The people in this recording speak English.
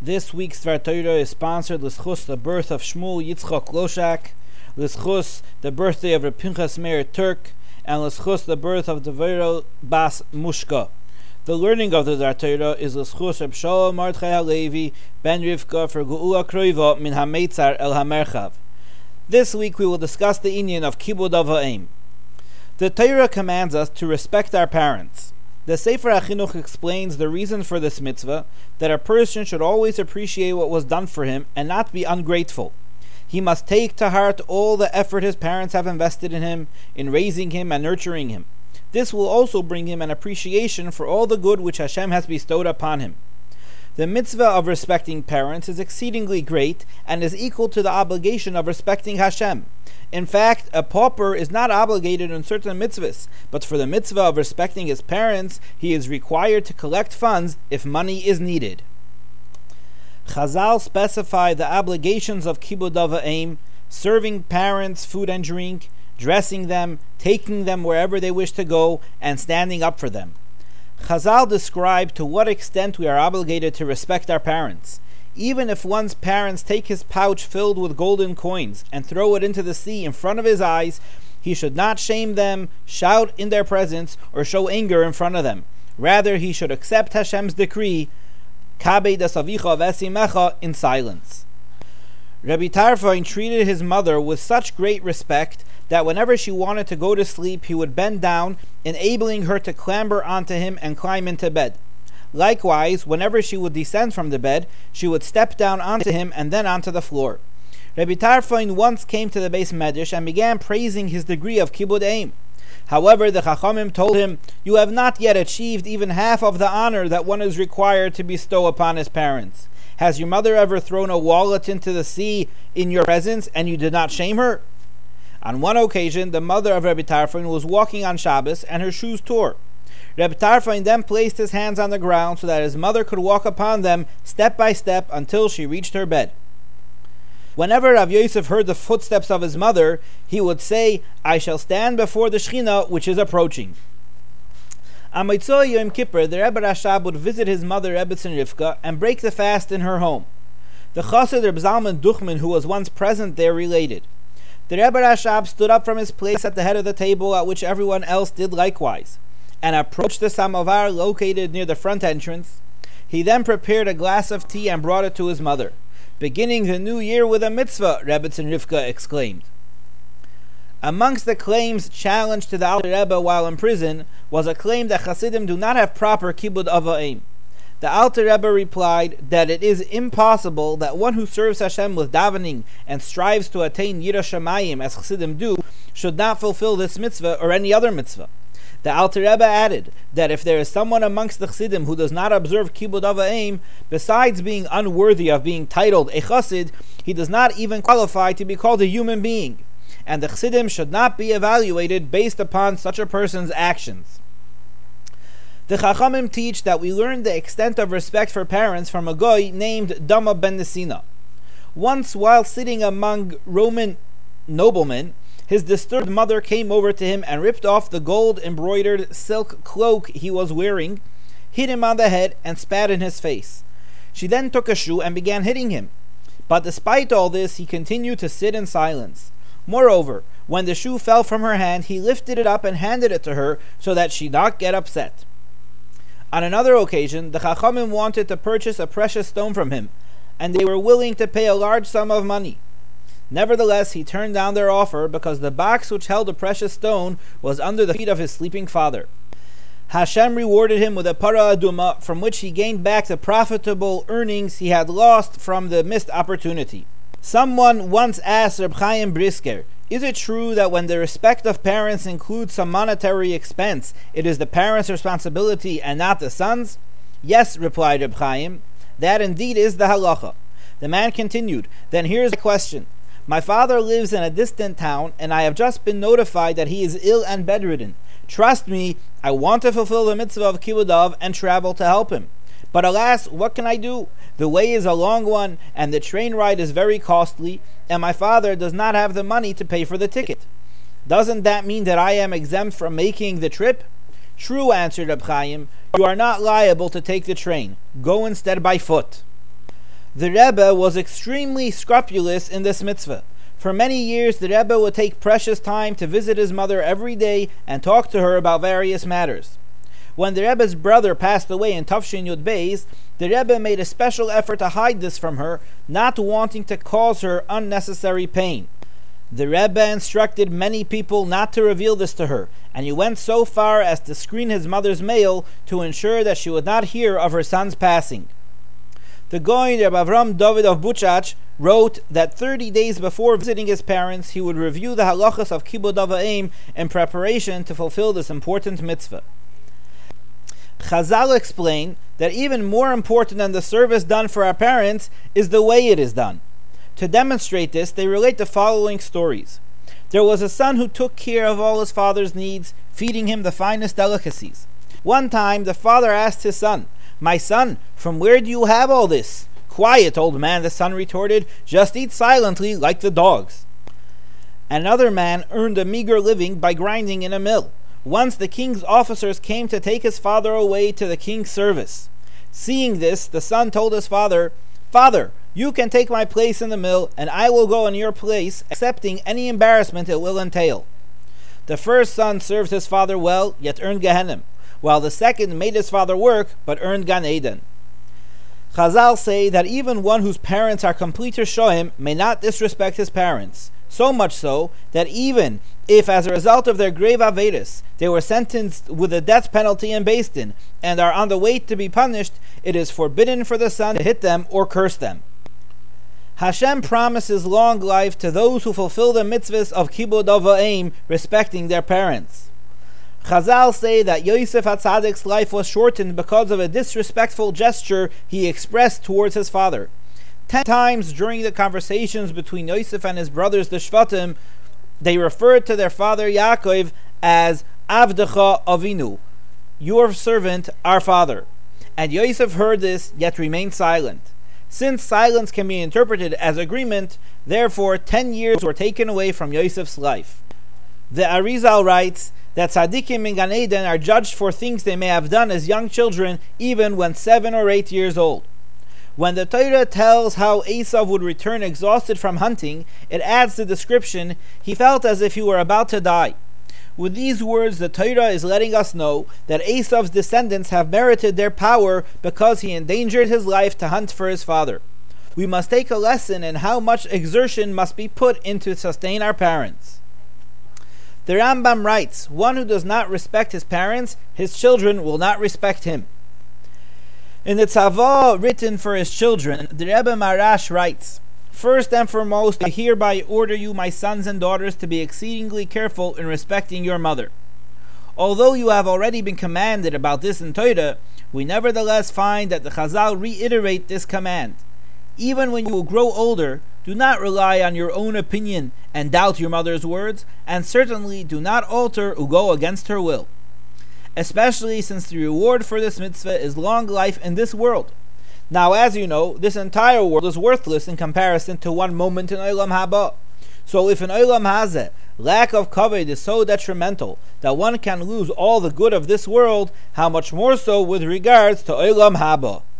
This week's Dvar Torah is sponsored l'schus the birth of Shmuel Yitzchak Loshak, l'schus the birthday of Reb Pinchas Meir Turk, and l'schus the birth of Devero Bas Mushka. The learning of the Dvar Torah is l'schus Reb Shalom Mordechai Halevi ben Rivka for Geula Kroiva min HaMeitzar el HaMerchav. This week we will discuss the inyan of Kibud Av Ha'em. The Torah commands us to respect our parents. The Sefer HaChinuch explains the reason for this mitzvah, that a person should always appreciate what was done for him and not be ungrateful. He must take to heart all the effort his parents have invested in him, in raising him and nurturing him. This will also bring him an appreciation for all the good which Hashem has bestowed upon him. The mitzvah of respecting parents is exceedingly great and is equal to the obligation of respecting Hashem. In fact, a pauper is not obligated in certain mitzvahs, but for the mitzvah of respecting his parents, he is required to collect funds if money is needed. Chazal specify the obligations of Kibud Av Ha'em: serving parents food and drink, dressing them, taking them wherever they wish to go, and standing up for them. Chazal describe to what extent we are obligated to respect our parents. Even if one's parents take his pouch filled with golden coins and throw it into the sea in front of his eyes, he should not shame them, shout in their presence, or show anger in front of them. Rather, he should accept Hashem's decree, Kabei dasavicha v'esimecha, in silence. Rabbi Tarfon treated his mother with such great respect that whenever she wanted to go to sleep, he would bend down, enabling her to clamber onto him and climb into bed. Likewise, whenever she would descend from the bed, she would step down onto him and then onto the floor. Rabbi Tarfon once came to the Beis Medrash and began praising his degree of Kibud Eim. However, the Chachamim told him, "You have not yet achieved even half of the honor that one is required to bestow upon his parents. Has your mother ever thrown a wallet into the sea in your presence and you did not shame her?" On one occasion, the mother of Rabbi Tarfon was walking on Shabbos and her shoes tore. Rabbi Tarfon then placed his hands on the ground so that his mother could walk upon them step by step until she reached her bed. Whenever Rav Yosef heard the footsteps of his mother, he would say, "I shall stand before the Shechina which is approaching." On Motzei Yom Kippur, the Rebbe Rashab would visit his mother Rebbetzin Rivka and break the fast in her home. The Chassid Reb Zalman Duchman, who was once present there, related, the Rebbe Rashab stood up from his place at the head of the table, at which everyone else did likewise, and approached the samovar located near the front entrance. He then prepared a glass of tea and brought it to his mother. "Beginning the new year with a mitzvah," Rebbetzin Rivka exclaimed. Amongst the claims challenged to the Alter Rebbe while in prison was a claim that Hasidim do not have proper Kibud Av Ha'em. The Alter Rebbe replied that it is impossible that one who serves Hashem with davening and strives to attain Yiras Shamayim as Hasidim do should not fulfill this mitzvah or any other mitzvah. The Alter Rebbe added that if there is someone amongst the Chassidim who does not observe Kibud Av Ha'em, besides being unworthy of being titled a Chassid, he does not even qualify to be called a human being, and the Chassidim should not be evaluated based upon such a person's actions. The Chachamim teach that we learn the extent of respect for parents from a goy named Dama ben Nesina. Once, while sitting among Roman noblemen, his disturbed mother came over to him and ripped off the gold-embroidered silk cloak he was wearing, hit him on the head, and spat in his face. She then took a shoe and began hitting him. But despite all this, he continued to sit in silence. Moreover, when the shoe fell from her hand, he lifted it up and handed it to her so that she not get upset. On another occasion, the Chachamim wanted to purchase a precious stone from him, and they were willing to pay a large sum of money. Nevertheless, he turned down their offer because the box which held the precious stone was under the feet of his sleeping father. Hashem rewarded him with a para aduma, from which he gained back the profitable earnings he had lost from the missed opportunity. Someone once asked Reb Chaim Brisker, "Is it true that when the respect of parents includes some monetary expense, it is the parents' responsibility and not the son's?" "Yes," replied Reb Chaim, "that indeed is the halacha." The man continued, "Then here's the question. My father lives in a distant town, and I have just been notified that he is ill and bedridden. Trust me, I want to fulfill the mitzvah of Kibud Av and travel to help him. But alas, what can I do? The way is a long one, and the train ride is very costly, and my father does not have the money to pay for the ticket. Doesn't that mean that I am exempt from making the trip?" "True," answered Reb Chaim, "you are not liable to take the train. Go instead by foot." The Rebbe was extremely scrupulous in this mitzvah. For many years, the Rebbe would take precious time to visit his mother every day and talk to her about various matters. When the Rebbe's brother passed away in Tafshin Yud Beis, the Rebbe made a special effort to hide this from her, not wanting to cause her unnecessary pain. The Rebbe instructed many people not to reveal this to her, and he went so far as to screen his mother's mail to ensure that she would not hear of her son's passing. The Goin Reb Avram David of Buchach wrote that 30 days before visiting his parents, he would review the halachas of Kibud Av Va'em in preparation to fulfill this important mitzvah. Chazal explain that even more important than the service done for our parents is the way it is done. To demonstrate this, they relate the following stories. There was a son who took care of all his father's needs, feeding him the finest delicacies. One time, the father asked his son, "My son, from where do you have all this?" "Quiet, old man," the son retorted. "Just eat silently like the dogs." Another man earned a meager living by grinding in a mill. Once the king's officers came to take his father away to the king's service. Seeing this, the son told his father, "Father, you can take my place in the mill, and I will go in your place, accepting any embarrassment it will entail." The first son served his father well, yet earned Gehenna, while the second made his father work, but earned Gan Eden. Chazal say that even one whose parents are complete Rishoim may not disrespect his parents, so much so that even if, as a result of their grave Averis, they were sentenced with a death penalty in Beis Din and are on the way to be punished, it is forbidden for the son to hit them or curse them. Hashem promises long life to those who fulfill the mitzvahs of Kibud Av Va'em, respecting their parents. Chazal say that Yosef HaTzadik's life was shortened because of a disrespectful gesture he expressed towards his father. 10 times during the conversations between Yosef and his brothers the Shvatim, they referred to their father Yaakov as Avdecha Avinu, your servant, our father. And Yosef heard this, yet remained silent. Since silence can be interpreted as agreement, therefore 10 years were taken away from Yosef's life. The Arizal writes that tzaddikim in Gan Eden are judged for things they may have done as young children, even when 7 or 8 years old. When the Torah tells how Esav would return exhausted from hunting, it adds the description, he felt as if he were about to die. With these words, the Torah is letting us know that Esav's descendants have merited their power because he endangered his life to hunt for his father. We must take a lesson in how much exertion must be put into sustain our parents. The Rambam writes, one who does not respect his parents, his children will not respect him. In the Tzavah written for his children, the Rebbe Marash writes, "First and foremost, I hereby order you, my sons and daughters, to be exceedingly careful in respecting your mother. Although you have already been commanded about this in Torah, we nevertheless find that the Chazal reiterate this command. Even when you will grow older, do not rely on your own opinion and doubt your mother's words, and certainly do not alter or go against her will. Especially since the reward for this mitzvah is long life in this world. Now, as you know, this entire world is worthless in comparison to one moment in Olam Haba. So if in Olam Hazeh, lack of kavod is so detrimental that one can lose all the good of this world, how much more so with regards to Olam Haba."